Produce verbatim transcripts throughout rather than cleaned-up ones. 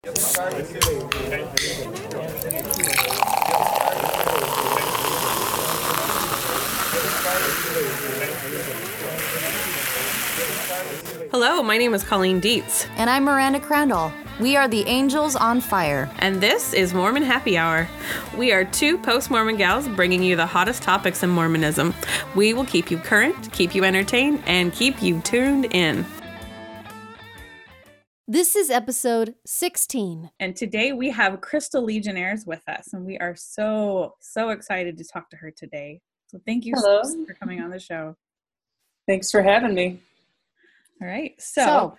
Hello, my name is Colleen Dietz. And I'm Miranda Crandall. We are the Angels on Fire. And this is Mormon Happy Hour. We are two post-Mormon gals bringing you the hottest topics in Mormonism. We will keep you current, keep you entertained, and keep you tuned in. This is episode sixteen. And today we have Crystal Legionnaires with us, and we are so, so excited to talk to her today. So thank you Hello. so much for coming on the show. Thanks for having me. All right. So, So,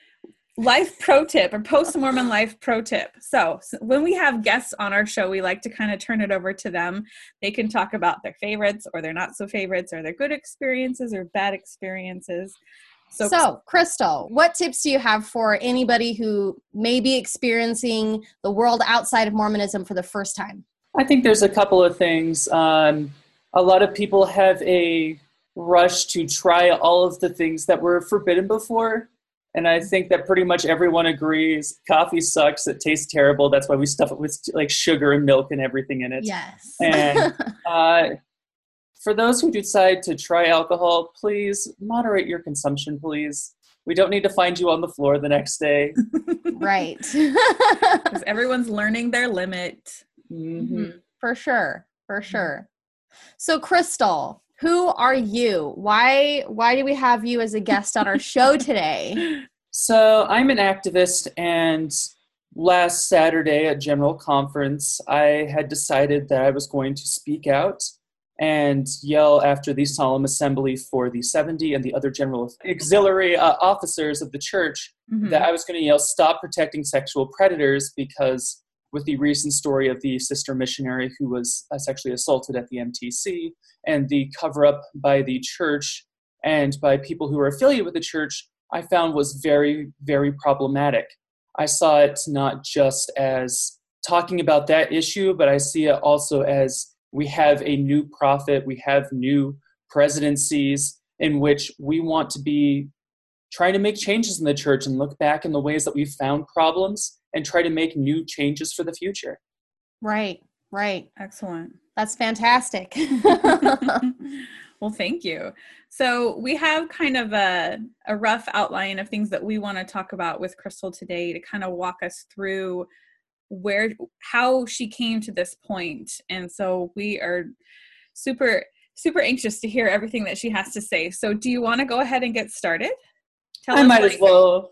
life pro tip or post-Mormon life pro tip. So, so when we have guests on our show, we like to kind of turn it over to them. They can talk about their favorites or their not so favorites or their good experiences or bad experiences. So, so, Crystal, what tips do you have for anybody who may be experiencing the world outside of Mormonism for the first time? I think there's a couple of things. Um, a lot of people have a rush to try all of the things that were forbidden before. And I think that pretty much everyone agrees coffee sucks. It tastes terrible. That's why we stuff it with like sugar and milk and everything in it. Yes. And uh, for those who decide to try alcohol, please moderate your consumption, please. We don't need to find you on the floor the next day. Right. Because everyone's learning their limit. Mm-hmm. Mm-hmm. For sure. For sure. So, Crystal, who are you? Why why do we have you as a guest on our show today? So I'm an activist, and last Saturday at General Conference, I had decided that I was going to speak out and yell after the solemn assembly for the seventy and the other general auxiliary uh, officers of the church Mm-hmm. that I was going to yell, stop protecting sexual predators, because with the recent story of the sister missionary who was uh, sexually assaulted at the M T C and the cover-up by the church and by people who are affiliated with the church, I found was very, very problematic. I saw it not just as talking about that issue, but I see it also as we have a new prophet, we have new presidencies in which we want to be trying to make changes in the church and look back in the ways that we've found problems and try to make new changes for the future. Right, right. Excellent. That's fantastic. Well, thank you. So we have kind of a, a rough outline of things that we want to talk about with Crystal today to kind of walk us through where, how she came to this point. And so we are super, super anxious to hear everything that she has to say. So do you want to go ahead and get started? Tell I us, might like, as well.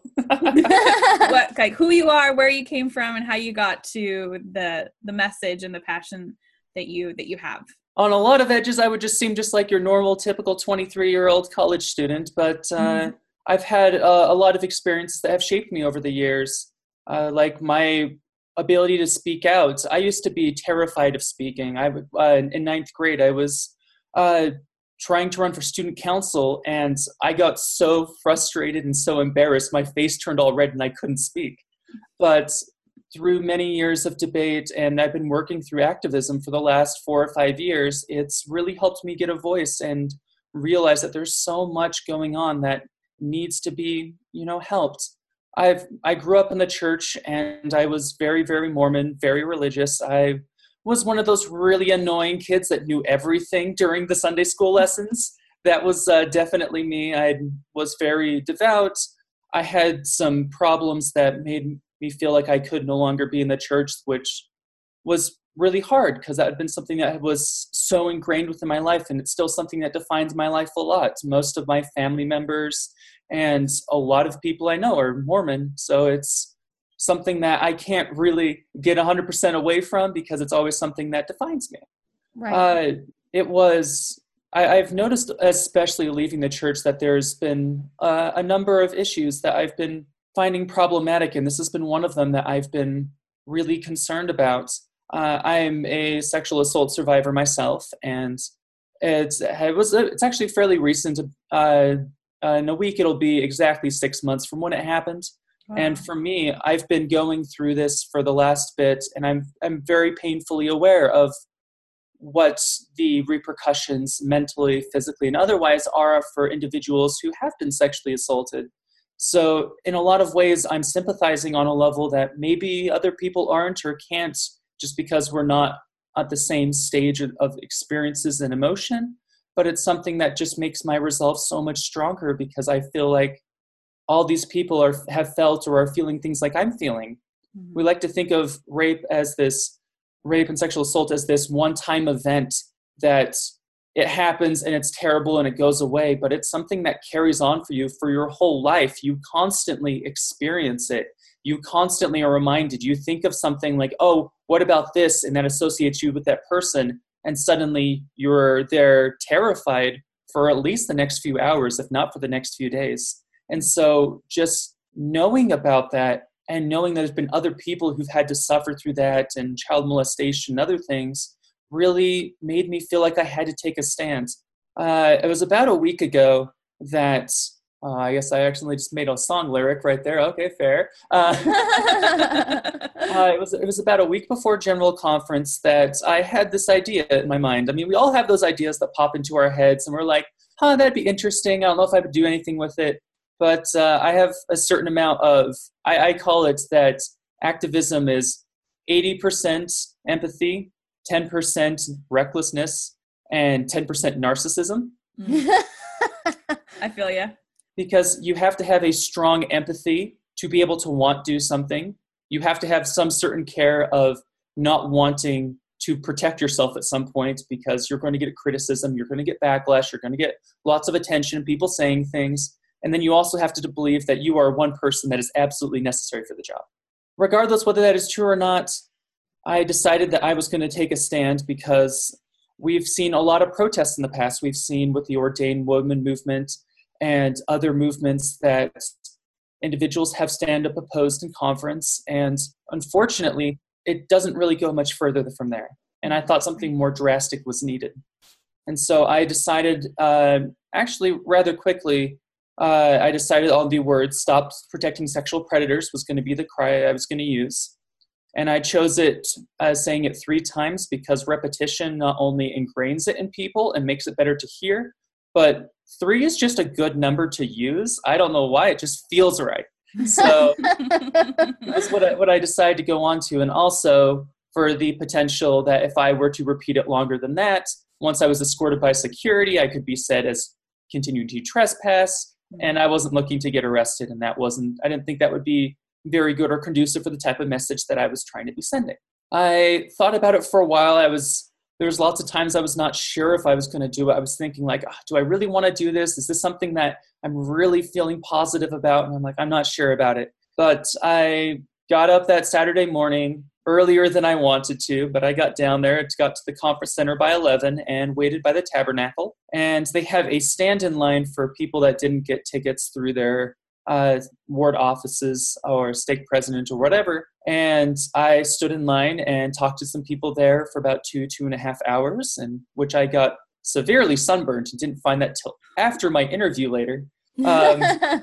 what, like who you are, where you came from, and how you got to the the message and the passion that you that you have. On a lot of edges, I would just seem just like your normal, typical twenty-three-year-old college student, but uh, Mm-hmm. I've had uh, a lot of experiences that have shaped me over the years, uh, like my ability to speak out. I used to be terrified of speaking. I would, uh, in ninth grade, I was uh, trying to run for student council, and I got so frustrated and so embarrassed, my face turned all red and I couldn't speak. But through many years of debate, and I've been working through activism for the last four or five years, it's really helped me get a voice and realize that there's so much going on that needs to be, you know, helped. I've I grew up in the church, and I was very, very Mormon, very religious. I was one of those really annoying kids that knew everything during the Sunday school lessons. That was uh, definitely me. I was very devout. I had some problems that made me feel like I could no longer be in the church, which was really hard because that had been something that was so ingrained within my life, and it's still something that defines my life a lot. Most of my family members and a lot of people I know are Mormon, so it's something that I can't really get one hundred percent away from because it's always something that defines me. Right. Uh, it was, I, I've noticed, especially leaving the church, that there's been uh, a number of issues that I've been finding problematic, and this has been one of them that I've been really concerned about. Uh, I'm a sexual assault survivor myself, and it's it was it's actually fairly recent. Uh, in a week, it'll be exactly six months from when it happened. Wow. And for me, I've been going through this for the last bit, and I'm I'm very painfully aware of what the repercussions mentally, physically, and otherwise are for individuals who have been sexually assaulted. So in a lot of ways, I'm sympathizing on a level that maybe other people aren't or can't, just because we're not at the same stage of, of experiences and emotion. But it's something that just makes my resolve so much stronger, because I feel like all these people are have felt or are feeling things like I'm feeling. Mm-hmm. We like to think of rape as this, rape and sexual assault as this one-time event that it happens and it's terrible and it goes away, but it's something that carries on for you for your whole life. You constantly experience it. You constantly are reminded. You think of something like, oh, what about this? And that associates you with that person. And suddenly you're there terrified for at least the next few hours, if not for the next few days. And so just knowing about that and knowing that there's been other people who've had to suffer through that and child molestation and other things really made me feel like I had to take a stand. Uh, it was about a week ago that, uh, I guess I accidentally just made a song lyric right there. Okay, fair. Uh, uh, it was it was about a week before General Conference that I had this idea in my mind. I mean, we all have those ideas that pop into our heads and we're like, huh, that'd be interesting. I don't know if I would do anything with it. But uh, I have a certain amount of, I, I call it that activism is eighty percent empathy, ten percent recklessness, and ten percent narcissism. Mm. I feel ya. Because you have to have a strong empathy to be able to want to do something. You have to have some certain care of not wanting to protect yourself at some point, because you're going to get criticism, you're going to get backlash, you're going to get lots of attention, people saying things. And then you also have to believe that you are one person that is absolutely necessary for the job. Regardless whether that is true or not, I decided that I was going to take a stand, because we've seen a lot of protests in the past. We've seen with the Ordained Women movement and other movements that individuals have stand-up opposed in conference. And unfortunately, it doesn't really go much further from there. And I thought something more drastic was needed. And so I decided, uh, actually rather quickly, uh, I decided on the words "Stop Protecting Sexual Predators" was going to be the cry I was going to use. And I chose it uh, saying it three times, because repetition not only ingrains it in people and makes it better to hear, but three is just a good number to use. I don't know why, it just feels right. So that's what I, what I decided to go on to. And also for the potential that if I were to repeat it longer than that, once I was escorted by security, I could be said as continuing to trespass, and I wasn't looking to get arrested. And that wasn't, I didn't think that would be very good or conducive for the type of message that I was trying to be sending. I thought about it for a while. I was, there was lots of times I was not sure if I was going to do it. I was thinking like, oh, do I really want to do this? Is this something that I'm really feeling positive about? And I'm like, I'm not sure about it. But I got up that Saturday morning earlier than I wanted to, but I got down there, got to the conference center by eleven and waited by the tabernacle. And they have a stand-in line for people that didn't get tickets through their uh, ward offices or stake president or whatever. And I stood in line and talked to some people there for about two, two and a half hours, and which I got severely sunburned and didn't find that till after my interview later. Um,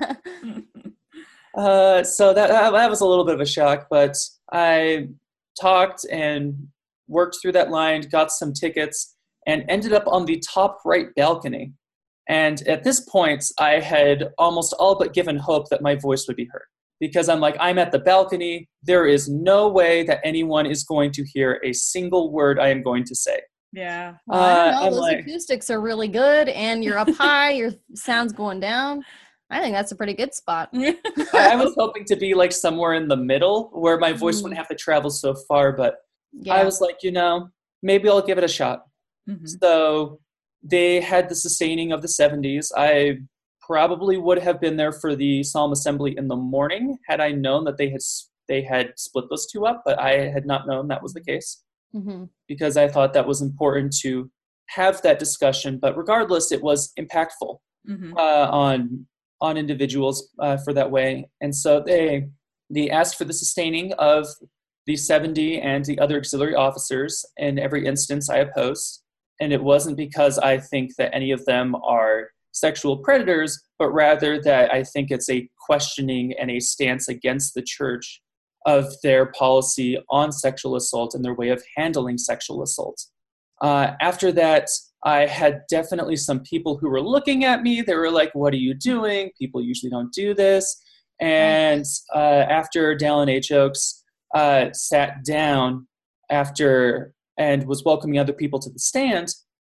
uh, so that, that was a little bit of a shock, but I talked and worked through that line, got some tickets, and ended up on the top right balcony. And at this point, I had almost all but given hope that my voice would be heard. Because I'm like, I'm at the balcony. There is no way that anyone is going to hear a single word I am going to say. Yeah. Well, I don't know. Uh, Those like, acoustics are really good, and you're up high, your sound's going down. I think that's a pretty good spot. I, I was hoping to be like somewhere in the middle where my voice wouldn't have to travel so far, but Yeah. I was like, you know, maybe I'll give it a shot. Mm-hmm. So they had the sustaining of the seventies. I probably would have been there for the Solemn Assembly in the morning had I known that they had they had split those two up, but I had not known that was the case. Mm-hmm. Because I thought that was important to have that discussion. But regardless, it was impactful Mm-hmm. uh, on on individuals uh, for that way. And so they they asked for the sustaining of the seventy and the other auxiliary officers. In every instance, I opposed. And it wasn't because I think that any of them are sexual predators, but rather that I think it's a questioning and a stance against the church of their policy on sexual assault and their way of handling sexual assault. Uh, after that, I had definitely some people who were looking at me. They were like, what are you doing? People usually don't do this. And uh, after Dallin H. Oaks uh, sat down after and was welcoming other people to the stand,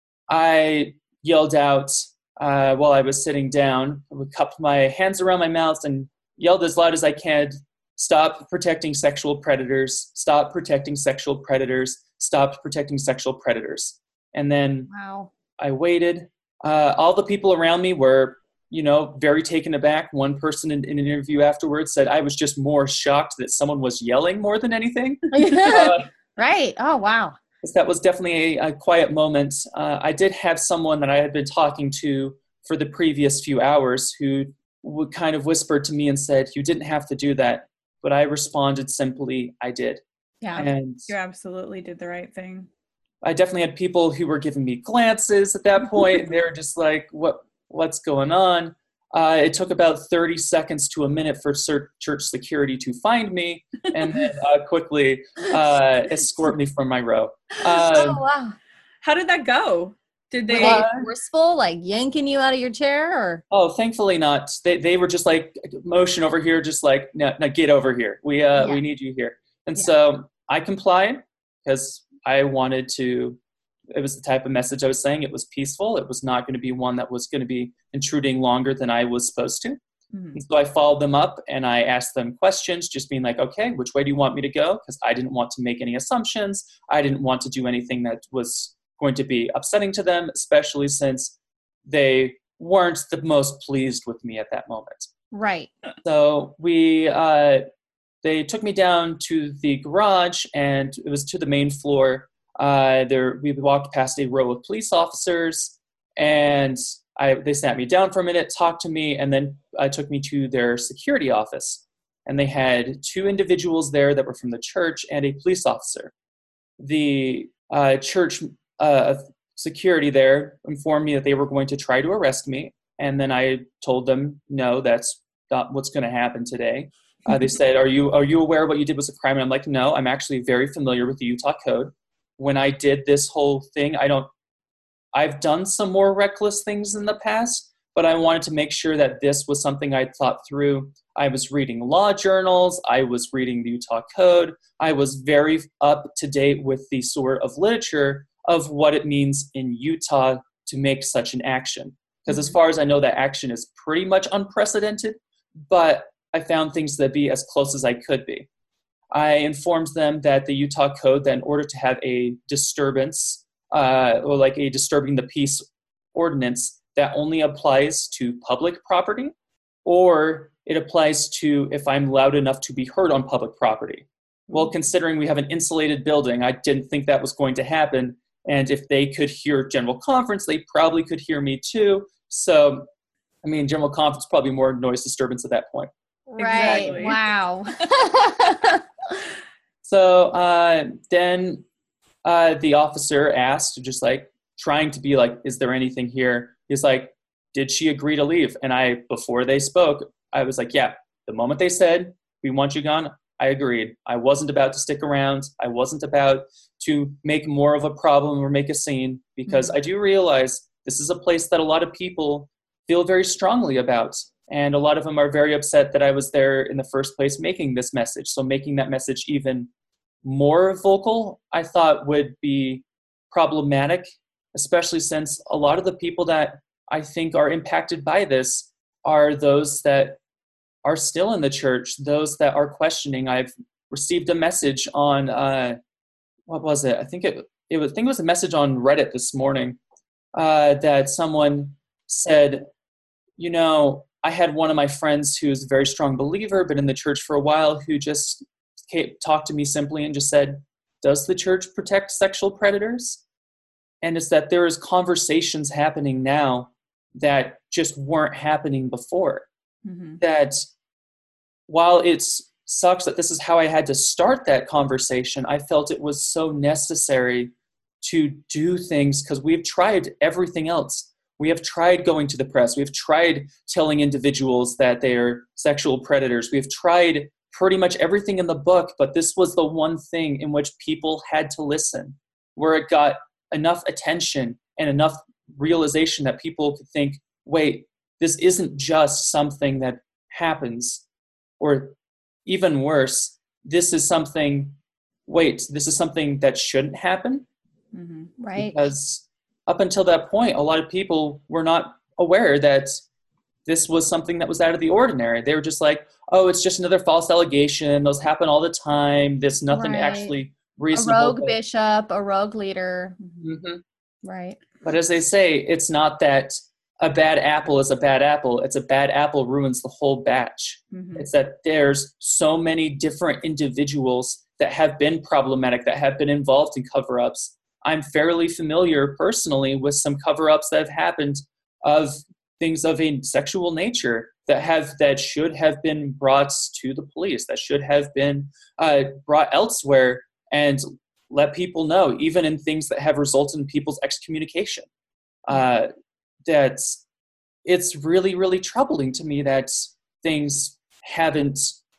I yelled out uh, while I was sitting down, I would cup my hands around my mouth and yelled as loud as I could, "Stop protecting sexual predators, stop protecting sexual predators, stop protecting sexual predators." And then Wow. I waited. Uh, all the people around me were, you know, very taken aback. One person in, in an interview afterwards said, "I was just more shocked that someone was yelling more than anything." uh, Right. Oh, wow. that was definitely a, a quiet moment. Uh, I did have someone that I had been talking to for the previous few hours who would kind of whispered to me and said, "You didn't have to do that." But I responded simply, "I did." Yeah. And You absolutely did the right thing. I definitely had people who were giving me glances at that point. And they were just like, what, what's going on? Uh, it took about thirty seconds to a minute for church security to find me and then uh, quickly uh, escort me from my row. Um, Oh, wow. How did that go? Did Were they? they forceful, like yanking you out of your chair, or? oh, thankfully not. They they were just like, motion over here, just like, no, no get over here. We uh Yeah. we need you here. And Yeah. so I complied because I wanted to. It was the type of message I was saying. It was peaceful. It was not going to be one that was going to be intruding longer than I was supposed to. Mhm. And so I followed them up and I asked them questions, just being like, okay, which way do you want me to go? Because I didn't want to make any assumptions. I didn't want to do anything that was going to be upsetting to them, especially since they weren't the most pleased with me at that moment. Right. So we, uh, they took me down to the garage and it was to the main floor. Uh, there, we walked past a row of police officers, and I, they sat me down for a minute, talked to me, and then uh, took me to their security office. And they had two individuals there that were from the church and a police officer. The uh, church uh, security there informed me that they were going to try to arrest me, and then I told them, no, that's not what's going to happen today. Uh, they said, are you are you aware what you did was a crime? And I'm like, no, I'm actually very familiar with the Utah Code. When I did this whole thing, I don't, I've done some more reckless things in the past, but I wanted to make sure that this was something I'd thought through. I was reading law journals. I was reading the Utah Code. I was very up to date with the sort of literature of what it means in Utah to make such an action. Because as far as I know, that action is pretty much unprecedented, but I found things to be as close as I could be. I informed them that the Utah Code, that in order to have a disturbance, uh, or like a disturbing the peace ordinance, that only applies to public property, or it applies to if I'm loud enough to be heard on public property. Well, considering we have an insulated building, I didn't think that was going to happen. And if they could hear General Conference, they probably could hear me too. So, I mean, General Conference probably more noise disturbance at that point. Right. Exactly. Wow. So uh, then uh, the officer asked, just like trying to be like, is there anything here? He's like, did she agree to leave? And I, before they spoke, I was like, yeah, the moment they said, we want you gone, I agreed. I wasn't about to stick around. I wasn't about to make more of a problem or make a scene, because Mm-hmm. I do realize this is a place that a lot of people feel very strongly about. And a lot of them are very upset that I was there in the first place making this message. So making that message even more vocal, I thought would be problematic, especially since a lot of the people that I think are impacted by this are those that are still in the church, those that are questioning. I've received a message on, uh, what was it? I think it, it was, I think it was a message on Reddit this morning uh, that someone said, you know, I had one of my friends who's a very strong believer, been in the church for a while, who just came, talked to me simply and just said, does the church protect sexual predators? And it's that there is conversations happening now that just weren't happening before. Mm-hmm. That while it sucks that this is how I had to start that conversation, I felt it was so necessary to do things because we've tried everything else. We have tried going to the press. We've tried telling individuals that they are sexual predators. We've tried pretty much everything in the book, but this was the one thing in which people had to listen, where it got enough attention and enough realization that people could think, wait, this isn't just something that happens. or even worse, this is something, wait, this is something that shouldn't happen? Mm-hmm. Right. Because up until that point, a lot of people were not aware that this was something that was out of the ordinary. They were just like, oh, it's just another false allegation. Those happen all the time. There's nothing Right. actually A reasonable. rogue bishop, a rogue leader. Mm-hmm. Right. But as they say, it's not that a bad apple is a bad apple. It's a bad apple ruins the whole batch. Mm-hmm. It's that there's so many different individuals that have been problematic, that have been involved in cover-ups. I'm fairly familiar personally with some cover-ups that have happened of things of a sexual nature that have that should have been brought to the police, that should have been uh, brought elsewhere and let people know, even in things that have resulted in people's excommunication. Uh, that's it's really, really troubling to me that things haven't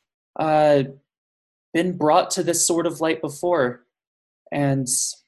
uh, been brought to this sort of light before. And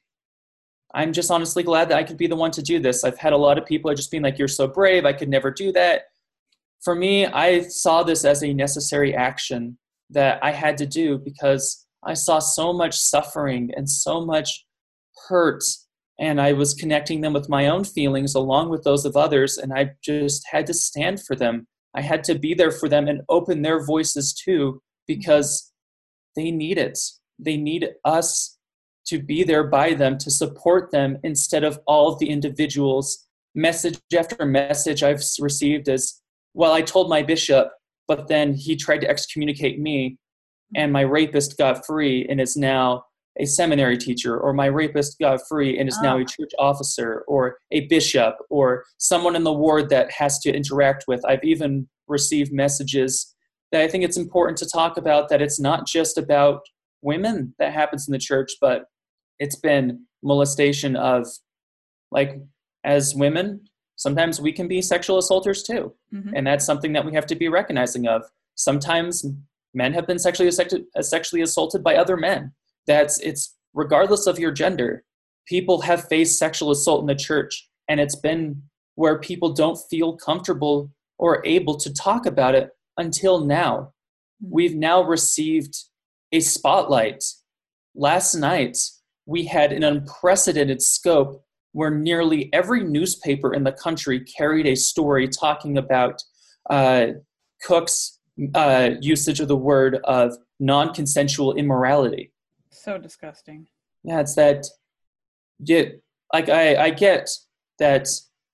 I'm just honestly glad that I could be the one to do this. I've had a lot of people are just being like, you're so brave, I could never do that. For me, I saw this as a necessary action that I had to do because I saw so much suffering and so much hurt, and I was connecting them with my own feelings along with those of others, and I just had to stand for them. I had to be there for them and open their voices too, because they need it. They need us to be there by them, to support them, instead of all of the individuals. Message after message I've received is, well, I told my bishop, but then he tried to excommunicate me, and my rapist got free and is now a seminary teacher, or my rapist got free and is now a church officer, or a bishop, or someone in the ward that has to interact with. I've even received messages that I think it's important to talk about, that it's not just about women that happens in the church, but it's been molestation of, like, as women, sometimes we can be sexual assaulters too. Mm-hmm. And that's something that we have to be recognizing of. Sometimes men have been sexually sexually assaulted by other men. That's it's regardless of your gender. People have faced sexual assault in the church, and it's been where people don't feel comfortable or able to talk about it until now. Mm-hmm. We've now received a spotlight. Last night, we had an unprecedented scope where nearly every newspaper in the country carried a story talking about uh, Cook's uh, usage of the word of non-consensual immorality. So disgusting. Yeah, it's that, yeah, like I, I get that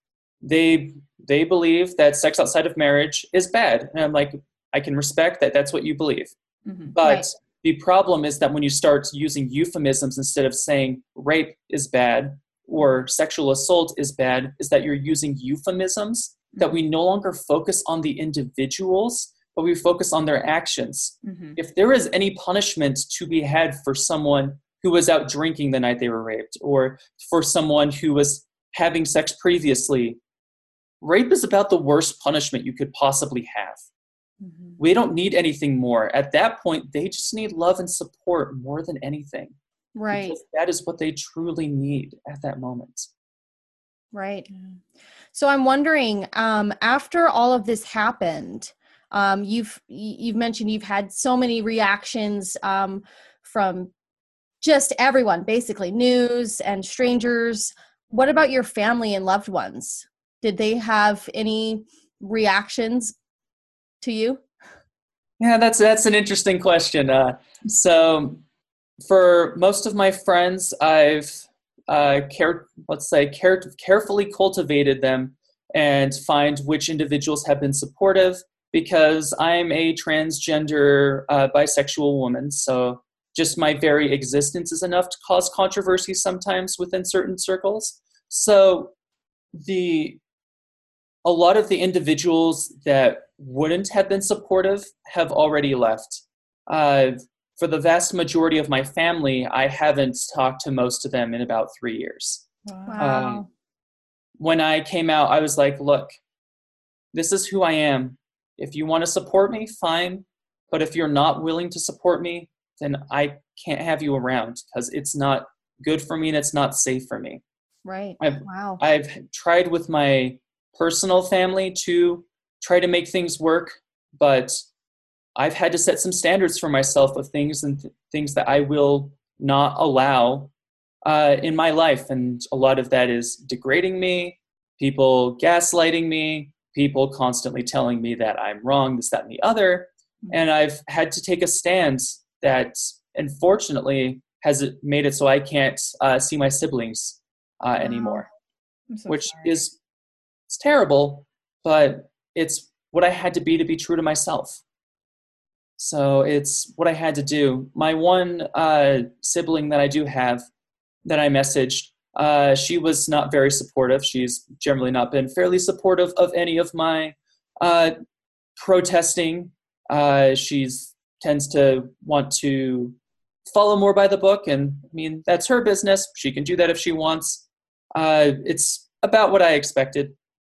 they they believe that sex outside of marriage is bad. And I'm like, I can respect that that's what you believe. Mm-hmm. But Right. The problem is that when you start using euphemisms instead of saying rape is bad or sexual assault is bad, is that you're using euphemisms, that we no longer focus on the individuals, but we focus on their actions. Mm-hmm. If there is any punishment to be had for someone who was out drinking the night they were raped, or for someone who was having sex previously, rape is about the worst punishment you could possibly have. Mm-hmm. We don't need anything more. At that point, they just need love and support more than anything. Right. Because that is what they truly need at that moment. Right. So I'm wondering, um, after all of this happened, um, you've you've mentioned you've had so many reactions um, from just everyone, basically news and strangers. What about your family and loved ones? Did they have any reactions to you? Yeah, that's that's an interesting question. Uh, so, for most of my friends, I've uh, care, let's say, care, carefully cultivated them and find which individuals have been supportive, because I'm a transgender uh, bisexual woman. So, just my very existence is enough to cause controversy sometimes within certain circles. So, the a lot of the individuals that wouldn't have been supportive have already left. Uh, for the vast majority of my family, I haven't talked to most of them in about three years. Wow. Um, when I came out, I was like, look, this is who I am. If you want to support me, fine. But if you're not willing to support me, then I can't have you around, because it's not good for me and it's not safe for me. Right. I've, Wow. I've tried with my personal family to try to make things work, but I've had to set some standards for myself of things and th- things that I will not allow uh, in my life. And a lot of that is degrading me, people gaslighting me, people constantly telling me that I'm wrong, this, that, and the other. And I've had to take a stand that, unfortunately, has made it so I can't uh, see my siblings uh, anymore, so which sorry. is it's terrible, but it's what I had to be to be true to myself. So it's what I had to do. My one uh, sibling that I do have that I messaged, uh, she was not very supportive. She's generally not been fairly supportive of any of my uh, protesting. Uh, she's tends to want to follow more by the book, and I mean, that's her business. She can do that if she wants. Uh, it's about what I expected.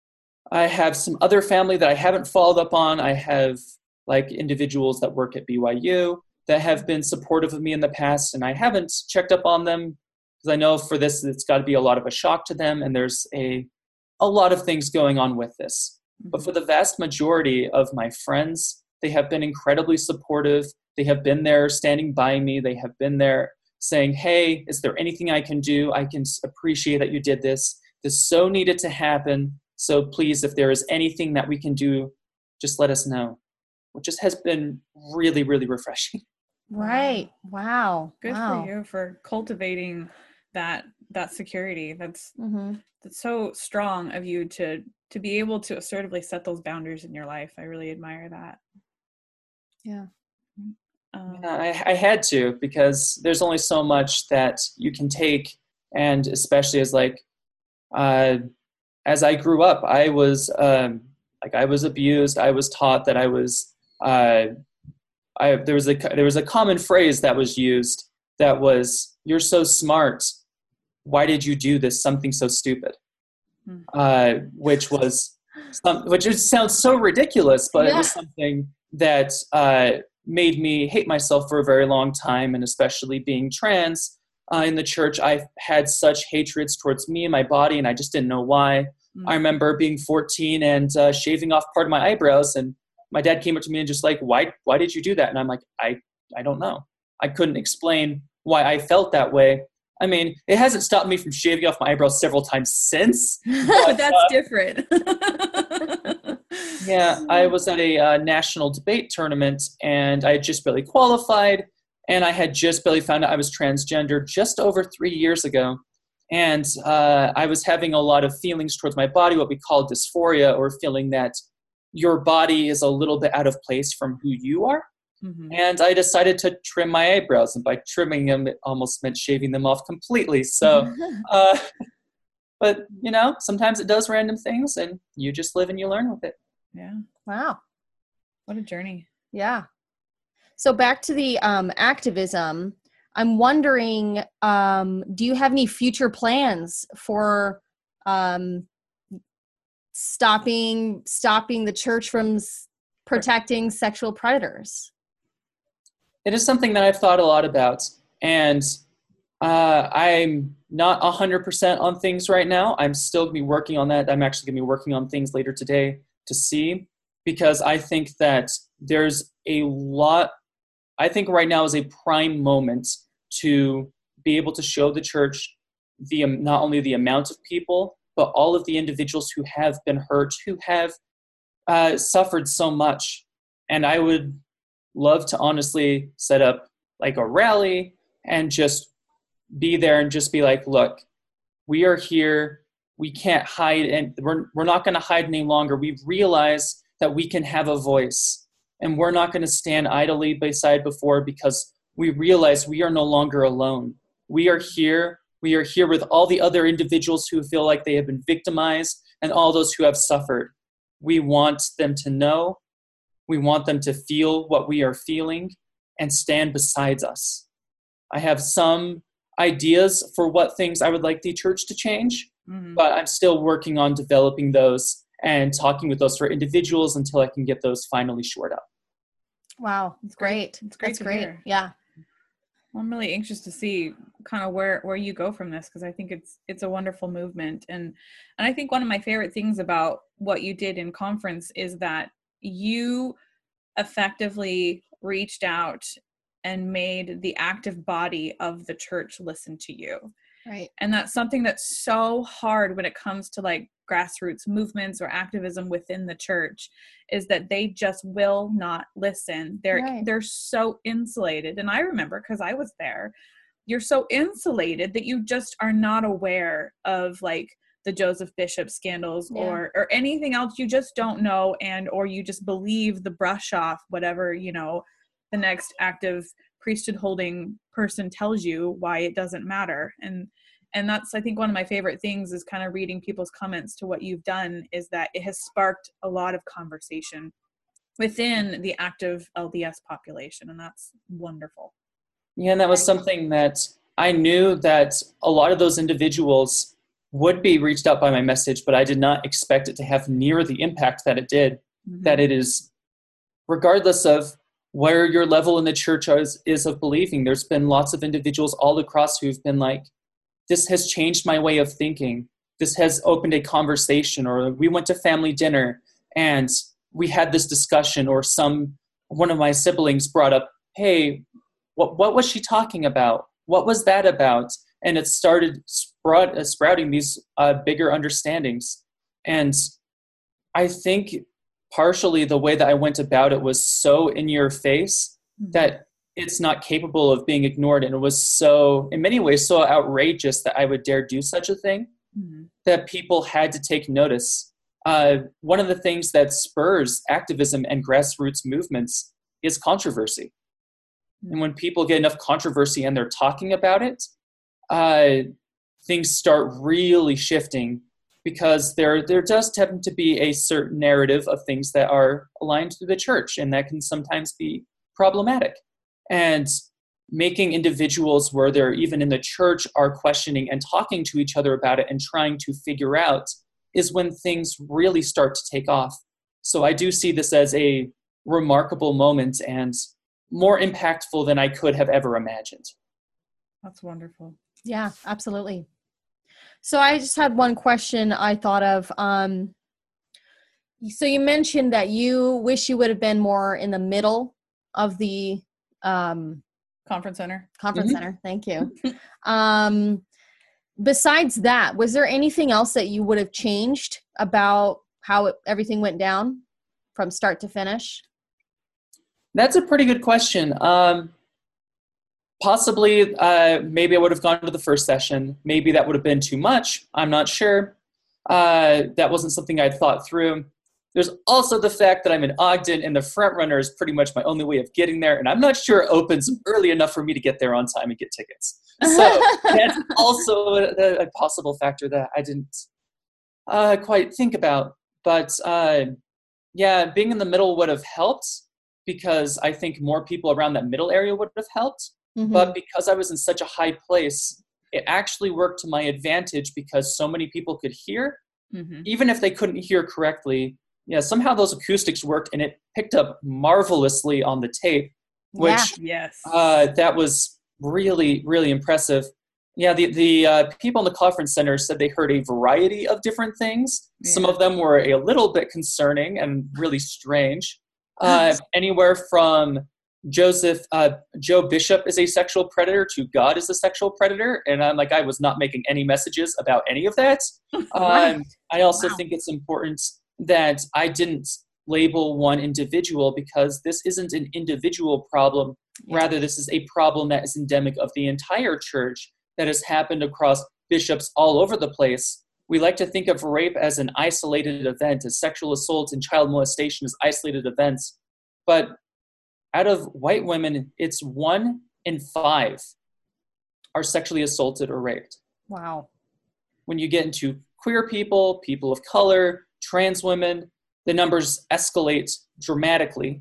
I have some other family that I haven't followed up on. I have like individuals that work at B Y U that have been supportive of me in the past, and I haven't checked up on them because I know for this, it's got to be a lot of a shock to them, and there's a, a lot of things going on with this. Mm-hmm. But for the vast majority of my friends, they have been incredibly supportive. They have been there standing by me. They have been there saying, hey, is there anything I can do? I can appreciate that you did this. This so needed to happen. So please, if there is anything that we can do, just let us know, which just has been really, really refreshing. Right. Wow. Good wow. for you for cultivating that that security. That's mm-hmm. that's so strong of you to to be able to assertively set those boundaries in your life. I really admire that. Yeah. Um, yeah I, I had to, because there's only so much that you can take, and especially as like uh, as I grew up, I was um, like I was abused. I was taught that I was. Uh, I there was a there was a common phrase that was used that was, "You're so smart. Why did you do this? Something so stupid," hmm. uh, which was some, which just sounds so ridiculous, but yeah. it was something that uh, made me hate myself for a very long time, and especially being trans. Uh, in the church, I had such hatreds towards me and my body, and I just didn't know why. Mm. I remember being fourteen and uh, shaving off part of my eyebrows, and my dad came up to me and just like, why, why did you do that? And I'm like, I, I don't know. I couldn't explain why I felt that way. I mean, it hasn't stopped me from shaving off my eyebrows several times since. But, but that's uh, different. Yeah, I was at a uh, national debate tournament, and I had just barely qualified, and I had just barely found out I was transgender just over three years ago. And uh, I was having a lot of feelings towards my body, what we call dysphoria, or feeling that your body is a little bit out of place from who you are. Mm-hmm. And I decided to trim my eyebrows, and by trimming them, it almost meant shaving them off completely. So, uh, but you know, sometimes it does random things, and you just live and you learn with it. Yeah. Wow. What a journey. Yeah. So back to the um, activism, I'm wondering, um, do you have any future plans for um, stopping stopping the church from s- protecting sexual predators? It is something that I've thought a lot about, and uh, I'm not one hundred percent on things right now. I'm still going to be working on that. I'm actually going to be working on things later today to see, because I think that there's a lot, I think right now is a prime moment to be able to show the church the not only the amount of people, but all of the individuals who have been hurt, who have uh, suffered so much. And I would love to honestly set up like a rally and just be there and just be like, look, we are here. We can't hide, and we're, we're not going to hide any longer. We've realized that we can have a voice, and we're not going to stand idly beside before, because we realize we are no longer alone. We are here. We are here with all the other individuals who feel like they have been victimized and all those who have suffered. We want them to know. We want them to feel what we are feeling and stand beside us. I have some ideas for what things I would like the church to change, mm-hmm. but I'm still working on developing those and talking with those for individuals until I can get those finally shored up. Wow, that's great. It's great. That's to great. Hear. Yeah. Well, I'm really anxious to see kind of where, where you go from this, because I think it's it's a wonderful movement. And and I think one of my favorite things about what you did in conference is that you effectively reached out and made the active body of the church listen to you. Right. And that's something that's so hard when it comes to like grassroots movements or activism within the church, is that they just will not listen. They're Right. they're so insulated. And I remember, because I was there, you're so insulated that you just are not aware of like the Joseph Bishop scandals Yeah. or or anything else. You just don't know, and or you just believe the brush off whatever, you know, the next active priesthood holding person tells you, why it doesn't matter. And and that's, I think, one of my favorite things is kind of reading people's comments to what you've done, is that it has sparked a lot of conversation within the active L D S population, and that's wonderful. Yeah, and that was something that I knew that a lot of those individuals would be reached out by my message, but I did not expect it to have near the impact that it did. Mm-hmm. That it is, regardless of where your level in the church is, is of believing, there's been lots of individuals all across who've been like, this has changed my way of thinking. This has opened a conversation, or we went to family dinner and we had this discussion, or some, one of my siblings brought up, hey, what, what was she talking about? What was that about? And it started sprout, uh, sprouting these uh, bigger understandings. And I think partially the way that I went about it was so in your face Mm-hmm. that it's not capable of being ignored. And it was so, in many ways, so outrageous that I would dare do such a thing, Mm-hmm. that people had to take notice. Uh, one of the things that spurs activism and grassroots movements is controversy. Mm-hmm. And when people get enough controversy and they're talking about it, uh, things start really shifting, because there there does tend to be a certain narrative of things that are aligned to the church, and that can sometimes be problematic. And making individuals where they're even in the church are questioning and talking to each other about it and trying to figure out is when things really start to take off. So I do see this as a remarkable moment and more impactful than I could have ever imagined. That's wonderful. Yeah, absolutely. So I just had one question I thought of. Um, so you mentioned that you wish you would have been more in the middle of the um, Conference center. conference Mhm. center. Thank you. um, besides that, was there anything else that you would have changed about how it, everything went down from start to finish? That's a pretty good question. Um, possibly, uh, maybe I would have gone to the first session. Maybe that would have been too much. I'm not sure. Uh, that wasn't something I'd thought through. There's also the fact that I'm in Ogden, and the front runner is pretty much my only way of getting there, and I'm not sure it opens early enough for me to get there on time and get tickets. So that's also a, a possible factor that I didn't uh, quite think about. But uh, yeah, being in the middle would have helped, because I think more people around that middle area would have helped. Mhm. But because I was in such a high place, it actually worked to my advantage, because so many people could hear, Mm-hmm. even if they couldn't hear correctly. Yeah, somehow those acoustics worked, and it picked up marvelously on the tape, which Yes. uh, that was really, really impressive. Yeah, the, the uh, people in the conference center said they heard a variety of different things. Some Yeah. of them were a little bit concerning and really strange. Uh, anywhere from Joseph, uh, Joe Bishop is a sexual predator to God is a sexual predator. And I'm like, I was not making any messages about any of that. Right. Um, I also Wow. think it's important that I didn't label one individual, because this isn't an individual problem. Yeah. Rather, this is a problem that is endemic of the entire church, that has happened across bishops all over the place. We like to think of rape as an isolated event, as sexual assault and child molestation as isolated events. But out of white women, it's one in five are sexually assaulted or raped. Wow. When you get into queer people, people of color, trans women, the numbers escalate dramatically.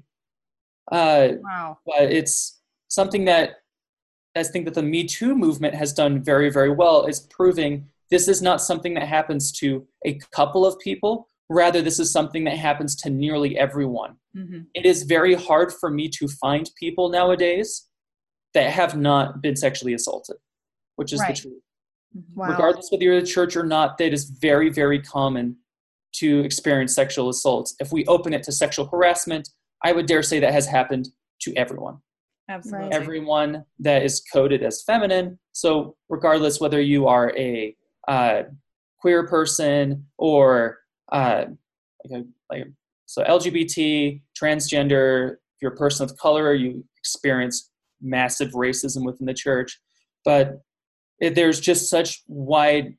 Uh, Wow. but it's something that I think that the Me Too movement has done very, very well, is proving this is not something that happens to a couple of people. Rather, this is something that happens to nearly everyone. Mm-hmm. It is very hard for me to find people nowadays that have not been sexually assaulted, which is Right. the truth. Wow. Regardless whether you're in the church or not, that is very, very common to experience sexual assaults. If we open it to sexual harassment, I would dare say that has happened to everyone. Absolutely. Right. Everyone that is coded as feminine. So regardless whether you are a uh, queer person or uh, like a, like so L G B T, transgender, if you're a person of color, you experience massive racism within the church. But it, there's just such wide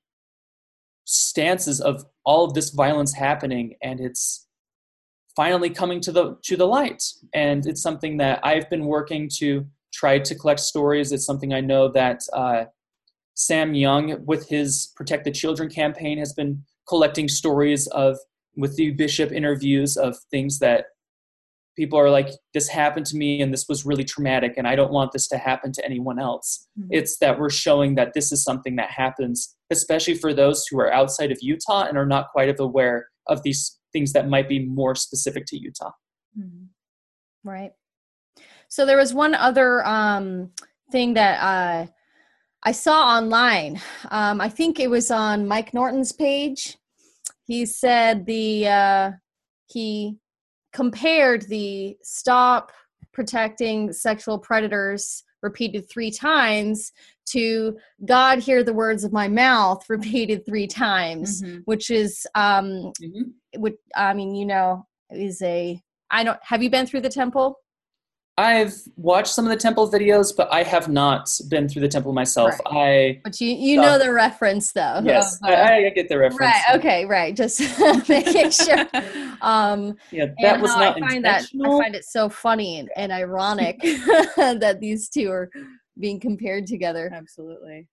stances of all of this violence happening, and it's finally coming to the to the light. And it's something that I've been working to try to collect stories. It's something I know that uh, Sam Young, with his Protect the Children campaign, has been collecting stories of, with the bishop interviews, of things that people are like, this happened to me and this was really traumatic and I don't want this to happen to anyone else. Mm-hmm. It's that we're showing that this is something that happens, especially for those who are outside of Utah and are not quite aware of these things that might be more specific to Utah. Mm-hmm. Right. So there was one other um, thing that uh, I saw online. Um, I think it was on Mike Norton's page. He said the uh, he compared the stop protecting sexual predators repeated three times to God hear the words of my mouth repeated three times, mm-hmm. which is, um, mm-hmm. which, I mean, you know, is a, I don't, have you been through the temple? I've watched some of the temple videos, but I have not been through the temple myself. Right. I, but you, you know the reference though. Yes, of, uh, I, I get the reference. Right. Okay. Right. Just making sure. Um, yeah, that was not I find intentional. That, I find it so funny and, and ironic that these two are being compared together. Absolutely.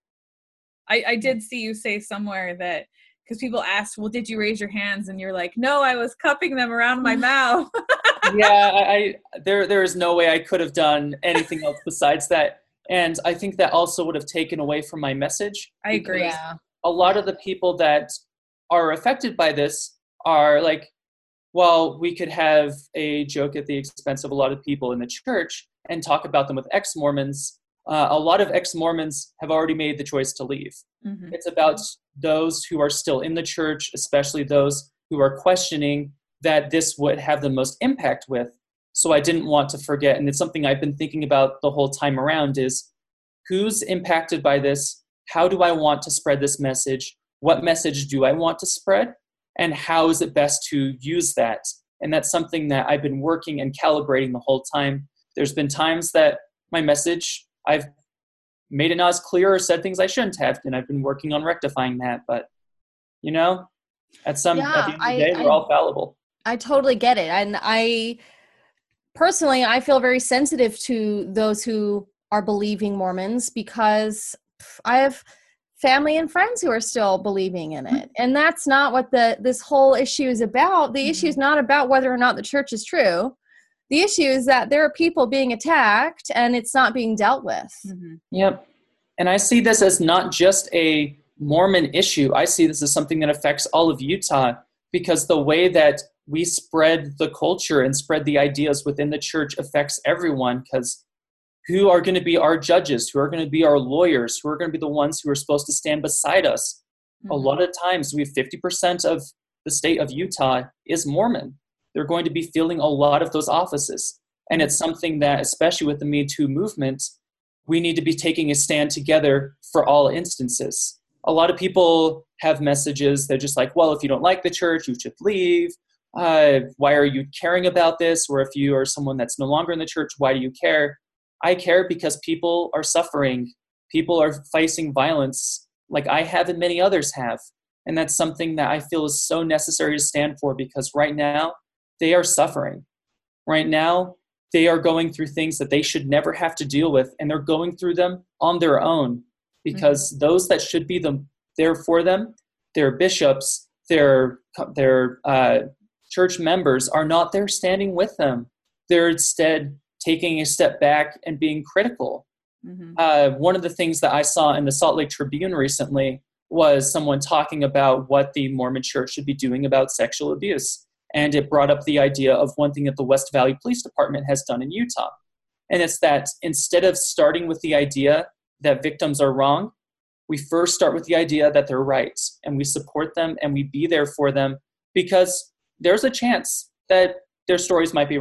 I, I did see you say somewhere that, because people asked, well, did you raise your hands? And you're like, no, I was cupping them around my mouth. yeah, I, I there there is no way I could have done anything else besides that. And I think that also would have taken away from my message. I agree. Yeah. A lot of the people that are affected by this are like, well, we could have a joke at the expense of a lot of people in the church and talk about them with ex-Mormons. Uh, a lot of ex-Mormons have already made the choice to leave. Mm-hmm. It's about those who are still in the church, especially those who are questioning that this would have the most impact with. So I didn't want to forget, and it's something I've been thinking about the whole time around, is who's impacted by this? How do I want to spread this message? What message do I want to spread? And how is it best to use that? And that's something that I've been working and calibrating the whole time. There's been times that my message, I've made it not as clear or said things I shouldn't have, and I've been working on rectifying that. But, you know, at some yeah, at the end of the I, day, we're I, all fallible. I totally get it. And I, personally, I feel very sensitive to those who are believing Mormons because I have family and friends who are still believing in it. And that's not what the this whole issue is about. The mm-hmm. issue is not about whether or not the church is true. The issue is that there are people being attacked and it's not being dealt with. Mm-hmm. Yep. And I see this as not just a Mormon issue. I see this as something that affects all of Utah, because the way that we spread the culture and spread the ideas within the church affects everyone, because who are going to be our judges? Who are going to be our lawyers? Who are going to be the ones who are supposed to stand beside us? Mm-hmm. A lot of times we have fifty percent of the state of Utah is Mormon. They're going to be filling a lot of those offices. And it's something that, especially with the Me Too movement, we need to be taking a stand together for all instances. A lot of people have messages that are just like, well, if you don't like the church, you should leave. Uh, why are you caring about this? Or if you are someone that's no longer in the church, why do you care? I care because people are suffering. People are facing violence like I have and many others have. And that's something that I feel is so necessary to stand for, because right now they are suffering. Right now they are going through things that they should never have to deal with, and they're going through them on their own, because mm-hmm. those that should be them, there for them, their bishops, their, their uh, church members are not there standing with them. They're instead taking a step back and being critical. Mm-hmm. Uh, one of the things that I saw in the Salt Lake Tribune recently was someone talking about what the Mormon church should be doing about sexual abuse. And it brought up the idea of one thing that the West Valley Police Department has done in Utah. And it's that instead of starting with the idea that victims are wrong, we first start with the idea that they're right, and we support them and we be there for them, because there's a chance that their stories might be wrong.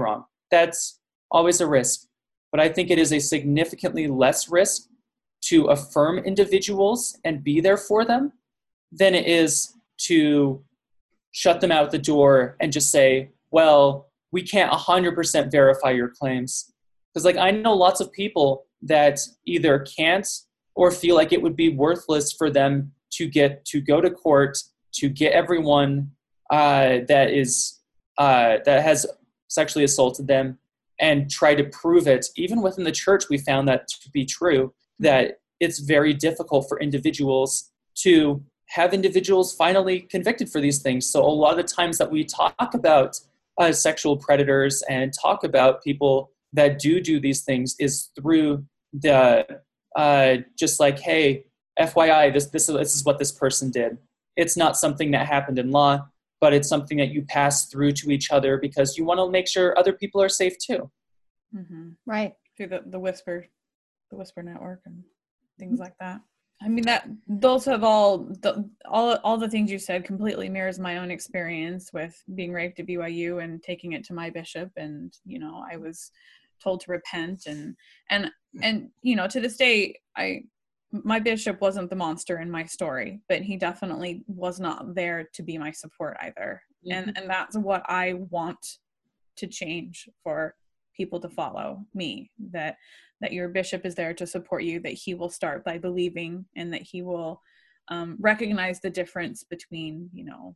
that's always a risk. But I think it is a significantly less risk to affirm individuals and be there for them than it is to shut them out the door and just say, well, we can't one hundred percent verify your claims. Because like I know lots of people that either can't or feel like it would be worthless for them to get to go to court to get everyone uh, that is uh, that has sexually assaulted them and try to prove it. Even within the church, we found that to be true, that it's very difficult for individuals to have individuals finally convicted for these things. So a lot of the times that we talk about uh, sexual predators and talk about people that do do these things is through the uh, just like, hey, F Y I, this, this, this is what this person did. It's not something that happened in law, but it's something that you pass through to each other because you want to make sure other people are safe too. Mm-hmm. Right. Through the, the Whisper, the Whisper Network and things mm-hmm. like that. I mean, that those have all the all all the things you said completely mirrors my own experience with being raped at B Y U and taking it to my bishop. And, you know, I was told to repent and, and, and, you know, to this day, I, my bishop wasn't the monster in my story, but he definitely was not there to be my support either. Mm-hmm. And, and that's what I want to change for people to follow me, that, that your bishop is there to support you, that he will start by believing, and that he will um, recognize the difference between, you know,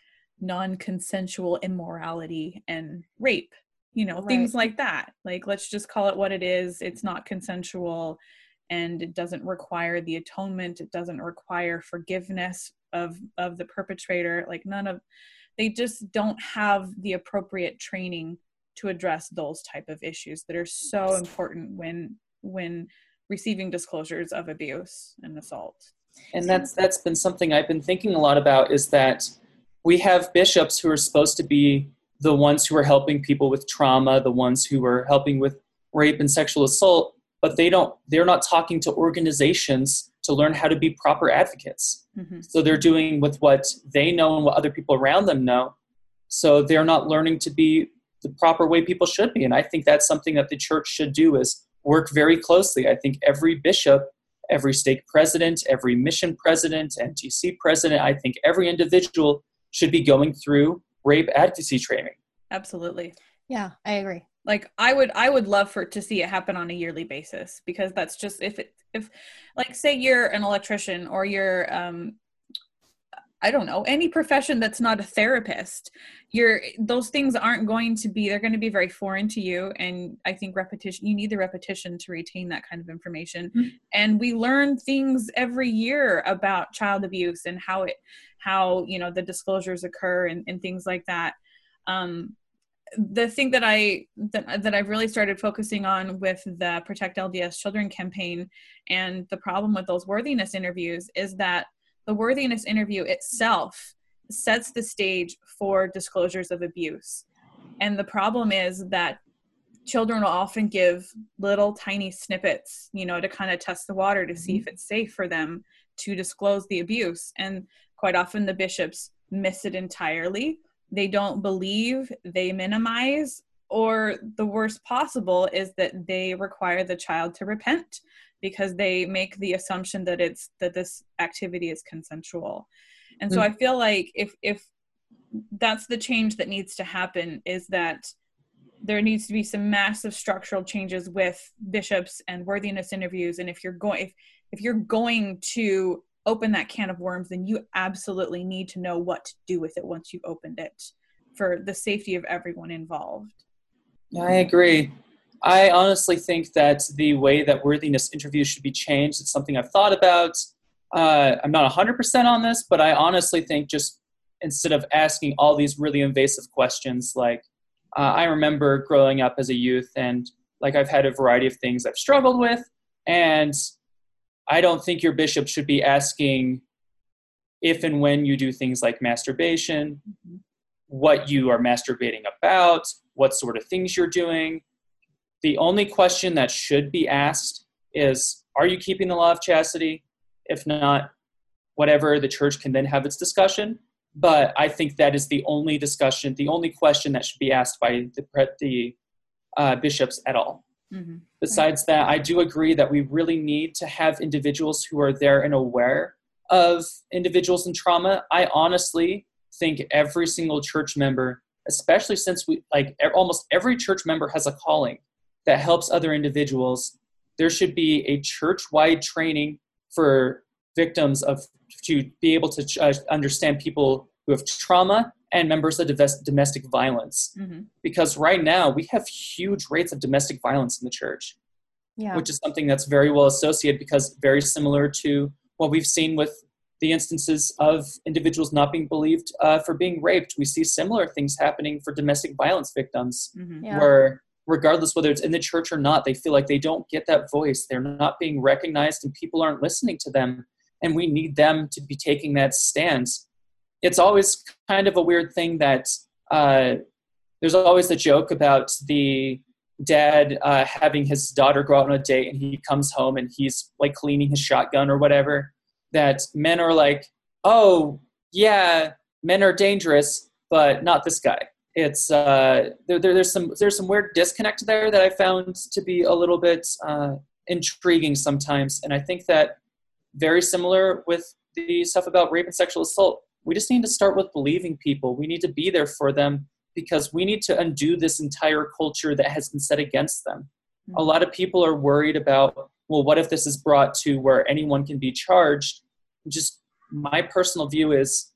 non-consensual immorality and rape, you know, right. Things like that. Like, let's just call it what it is. It's not consensual, and it doesn't require the atonement. It doesn't require forgiveness of, of the perpetrator. Like, none of, they just don't have the appropriate training to address those type of issues that are so important when when receiving disclosures of abuse and assault. And that's that's been something I've been thinking a lot about, is that we have bishops who are supposed to be the ones who are helping people with trauma, the ones who are helping with rape and sexual assault, but they don't they're not talking to organizations to learn how to be proper advocates. Mm-hmm. So they're doing with what they know and what other people around them know. So they're not learning to be the proper way people should be. And I think that's something that the church should do, is work very closely. I think every bishop, every stake president, every mission president, N T C president, I think every individual should be going through rape advocacy training. Absolutely. Yeah, I agree. Like I would, I would love for to see it happen on a yearly basis, because that's just, if it, if like, say you're an electrician or you're, um, I don't know, any profession that's not a therapist, you're, those things aren't going to be, they're going to be very foreign to you. And I think repetition, you need the repetition to retain that kind of information. Mm-hmm. And we learn things every year about child abuse and how it, how, you know, the disclosures occur and, and things like that. Um, the thing that I, that, that I've really started focusing on with the Protect L D S Children campaign, and the problem with those worthiness interviews, is that the worthiness interview itself sets the stage for disclosures of abuse. And the problem is that children will often give little tiny snippets, you know, to kind of test the water to see if it's safe for them to disclose the abuse. And quite often the bishops miss it entirely. They don't believe, they minimize, or the worst possible is that they require the child to repent, because they make the assumption that it's, that this activity is consensual. And so mm-hmm. I feel like if, if that's the change that needs to happen, is that there needs to be some massive structural changes with bishops and worthiness interviews. And if you're going, if, if you're going to open that can of worms, then you absolutely need to know what to do with it once you've opened it, for the safety of everyone involved. I agree. I honestly think that the way that worthiness interviews should be changed, it's something I've thought about. Uh, I'm not one hundred percent on this, but I honestly think just instead of asking all these really invasive questions, like uh, I remember growing up as a youth, and like I've had a variety of things I've struggled with, and I don't think your bishop should be asking if and when you do things like masturbation, mm-hmm. what you are masturbating about, what sort of things you're doing. The only question that should be asked is, are you keeping the law of chastity? If not, whatever, the church can then have its discussion. But I think that is the only discussion, the only question that should be asked by the, the uh, bishops at all. Mm-hmm. Besides right. that, I do agree that we really need to have individuals who are there and aware of individuals in trauma. I honestly think every single church member, especially since we like almost every church member has a calling that helps other individuals, there should be a church-wide training for victims of to be able to uh, understand people who have trauma and members of domestic violence. Mm-hmm. Because right now we have huge rates of domestic violence in the church, yeah. which is something that's very well associated because very similar to what we've seen with the instances of individuals not being believed uh, for being raped. We see similar things happening for domestic violence victims, mm-hmm. yeah. where regardless whether it's in the church or not, they feel like they don't get that voice. They're not being recognized and people aren't listening to them. And we need them to be taking that stance. It's always kind of a weird thing that uh, there's always the joke about the dad uh, having his daughter go out on a date and he comes home and he's like cleaning his shotgun or whatever, that men are like, oh, yeah, men are dangerous, but not this guy. It's uh, there, there, there's some there's some weird disconnect there that I found to be a little bit uh, intriguing sometimes. And I think that very similar with the stuff about rape and sexual assault. We just need to start with believing people. We need to be there for them because we need to undo this entire culture that has been set against them. Mm-hmm. A lot of people are worried about, well, what if this is brought to where anyone can be charged? Just my personal view is,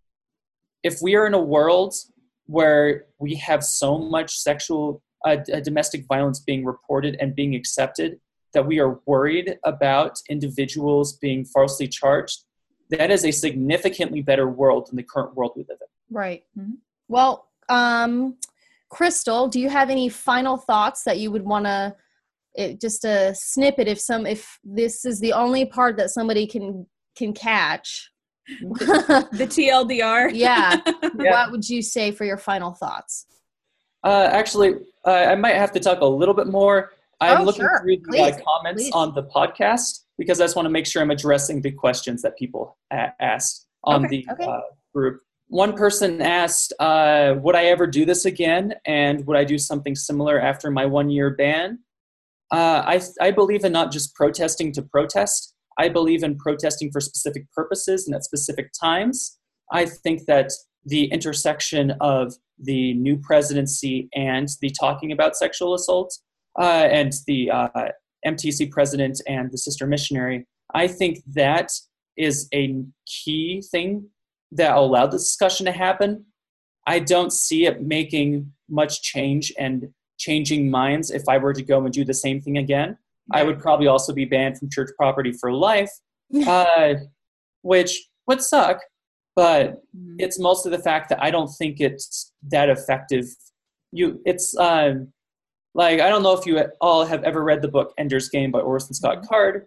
if we are in a world where we have so much sexual uh, domestic violence being reported and being accepted, that we are worried about individuals being falsely charged, that is a significantly better world than the current world we live in. Right. Mm-hmm. Well, um, Crystal, do you have any final thoughts that you would want to, just a snippet, if some, if this is the only part that somebody can can catch? The, the T L D R. Yeah. yeah. What would you say for your final thoughts? Uh, actually, uh, I might have to talk a little bit more. I'm oh, looking sure. through the uh, comments Please. on the podcast because I just want to make sure I'm addressing the questions that people a- asked on okay. the okay. Uh, group. One person asked, uh, would I ever do this again? And would I do something similar after my one-year ban? Uh, I, I believe in not just protesting to protest. I believe in protesting for specific purposes and at specific times. I think that the intersection of the new presidency and the talking about sexual assault uh, and the uh, M T C president and the sister missionary, I think that is a key thing that allowed the discussion to happen. I don't see it making much change and changing minds if I were to go and do the same thing again. I would probably also be banned from church property for life, uh, which would suck, but mm. it's mostly the fact that I don't think it's that effective. You, it's uh, like, I don't know if you all have ever read the book Ender's Game by Orson Scott mm. Card.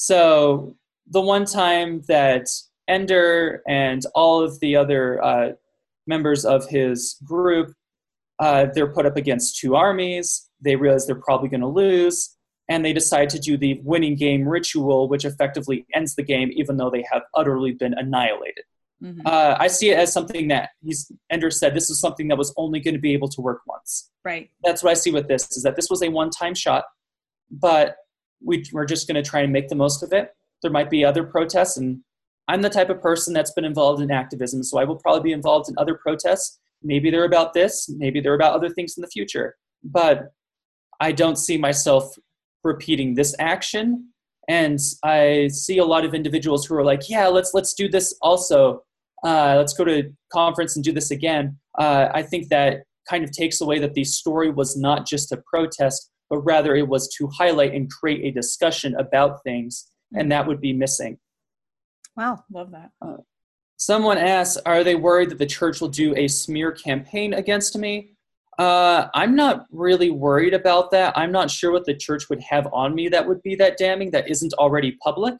So the one time that Ender and all of the other uh, members of his group, uh, they're put up against two armies. They realize they're probably going to lose, and they decide to do the winning game ritual, which effectively ends the game, even though they have utterly been annihilated. Mm-hmm. Uh, I see it as something that he's Ender said this is something that was only going to be able to work once. Right. That's what I see with this, is that this was a one-time shot, but we, we're just going to try and make the most of it. There might be other protests, and I'm the type of person that's been involved in activism, so I will probably be involved in other protests. Maybe they're about this, maybe they're about other things in the future, but I don't see myself repeating this action. And I see a lot of individuals who are like, yeah, let's let's do this also. Uh, let's go to conference and do this again. Uh, I think that kind of takes away that the story was not just a protest, but rather it was to highlight and create a discussion about things, and that would be missing. Wow, love that. Uh, someone asks, are they worried that the church will do a smear campaign against me? Uh, I'm not really worried about that. I'm not sure what the church would have on me that would be that damning, that isn't already public.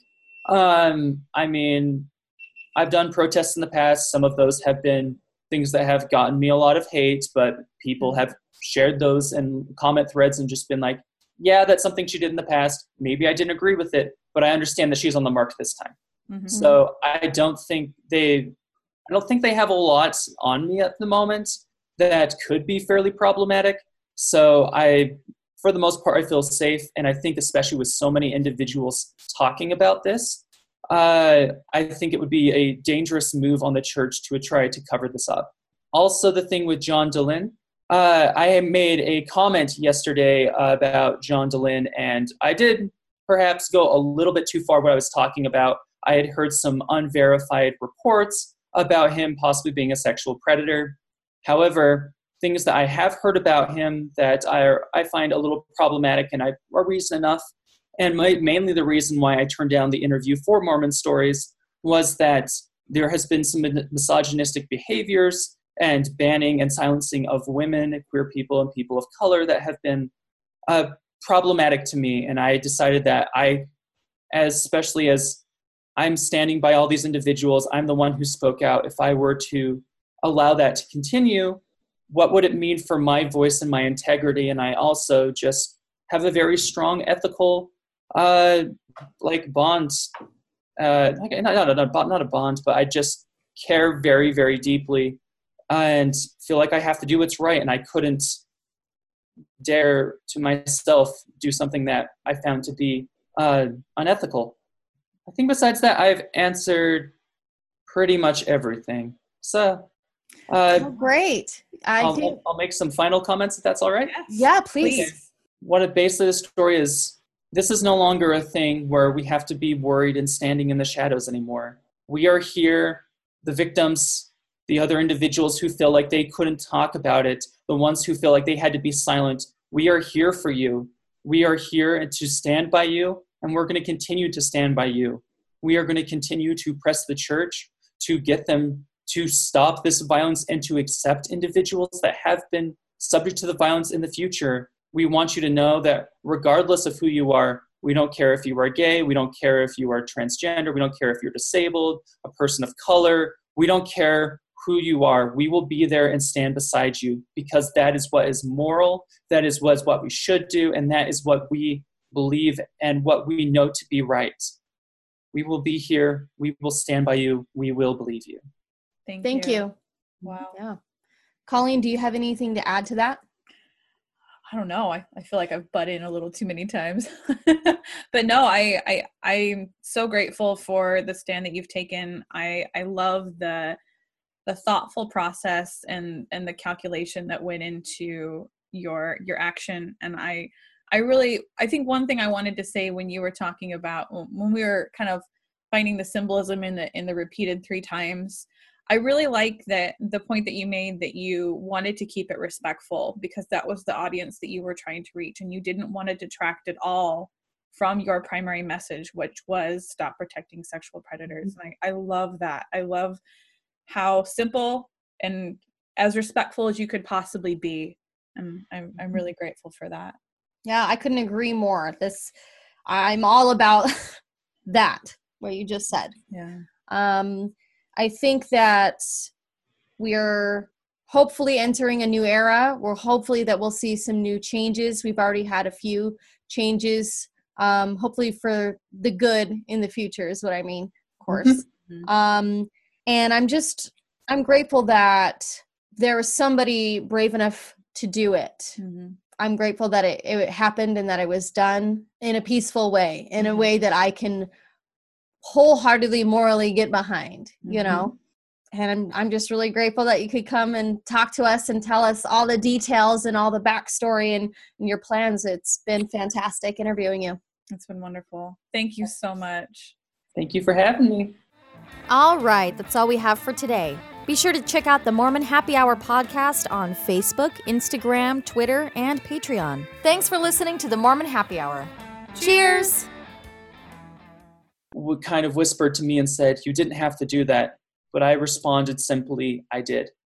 Um, I mean, I've done protests in the past. Some of those have been things that have gotten me a lot of hate, but people have shared those in comment threads and just been like, yeah, that's something she did in the past. Maybe I didn't agree with it, but I understand that she's on the mark this time. Mm-hmm. So I don't think they, I don't think they have a lot on me at the moment that could be fairly problematic. So I, for the most part, I feel safe. And I think especially with so many individuals talking about this, uh, I think it would be a dangerous move on the church to try to cover this up. Also, the thing with John Dehlin, uh, I made a comment yesterday uh, about John Dehlin, and I did perhaps go a little bit too far what I was talking about. I had heard some unverified reports about him possibly being a sexual predator. However, things that I have heard about him that I, I find a little problematic and I are reason enough, and my, mainly the reason why I turned down the interview for Mormon Stories was that there has been some misogynistic behaviors and banning and silencing of women, queer people, and people of color that have been uh, problematic to me. And I decided that I, as especially as I'm standing by all these individuals, I'm the one who spoke out. If I were to allow that to continue, what would it mean for my voice and my integrity? And I also just have a very strong ethical, uh, like bond, uh, not, not, not, not a bond, but I just care very, very deeply and feel like I have to do what's right. And I couldn't dare to myself do something that I found to be uh, unethical. I think besides that, I've answered pretty much everything. So, uh, oh, great. I I'll, do. I'll, I'll make some final comments if that's all right. Yes. Yeah, please. Please. What a basically the story is, this is no longer a thing where we have to be worried and standing in the shadows anymore. We are here, the victims, the other individuals who feel like they couldn't talk about it, the ones who feel like they had to be silent. We are here for you. We are here to stand by you, and we're going to continue to stand by you. We are going to continue to press the church to get them to stop this violence and to accept individuals that have been subject to the violence in the future. We want you to know that regardless of who you are, we don't care if you are gay, we don't care if you are transgender, we don't care if you're disabled, a person of color, we don't care who you are. We will be there and stand beside you because that is what is moral, that is what, is what we should do, and that is what we believe and what we know to be right. We will be here, we will stand by you, we will believe you. Thank, Thank you. you. Wow. Yeah. Colleen, do you have anything to add to that? I don't know. I, I feel like I've butt in a little too many times. But no, I, I, I'm so grateful for the stand that you've taken. I, I love the the thoughtful process and, and the calculation that went into your your action. And I I really, I think one thing I wanted to say when you were talking about, when we were kind of finding the symbolism in the in the repeated three times, I really like that the point that you made that you wanted to keep it respectful because that was the audience that you were trying to reach, and you didn't want to detract at all from your primary message, which was stop protecting sexual predators. And I, I love that. I love how simple and as respectful as you could possibly be. And I'm I'm really grateful for that. Yeah, I couldn't agree more. This, I'm all about that, what you just said. Yeah. Um, I think that we're hopefully entering a new era. We're hopefully that we'll see some new changes. We've already had a few changes, um, hopefully for the good in the future is what I mean, of course. Mm-hmm. Um, and I'm just, I'm grateful that there was somebody brave enough to do it. Mm-hmm. I'm grateful that it, it happened and that it was done in a peaceful way, in mm-hmm. a way that I can wholeheartedly, morally get behind, mm-hmm. you know? And I'm, I'm just really grateful that you could come and talk to us and tell us all the details and all the backstory and, and your plans. It's been fantastic interviewing you. It's been wonderful. Thank you so much. Thank you for having me. All right, that's all we have for today. Be sure to check out the Mormon Happy Hour podcast on Facebook, Instagram, Twitter, and Patreon. Thanks for listening to the Mormon Happy Hour. Cheers! Would kind of whispered to me and said, "You didn't have to do that." But I responded simply, "I did."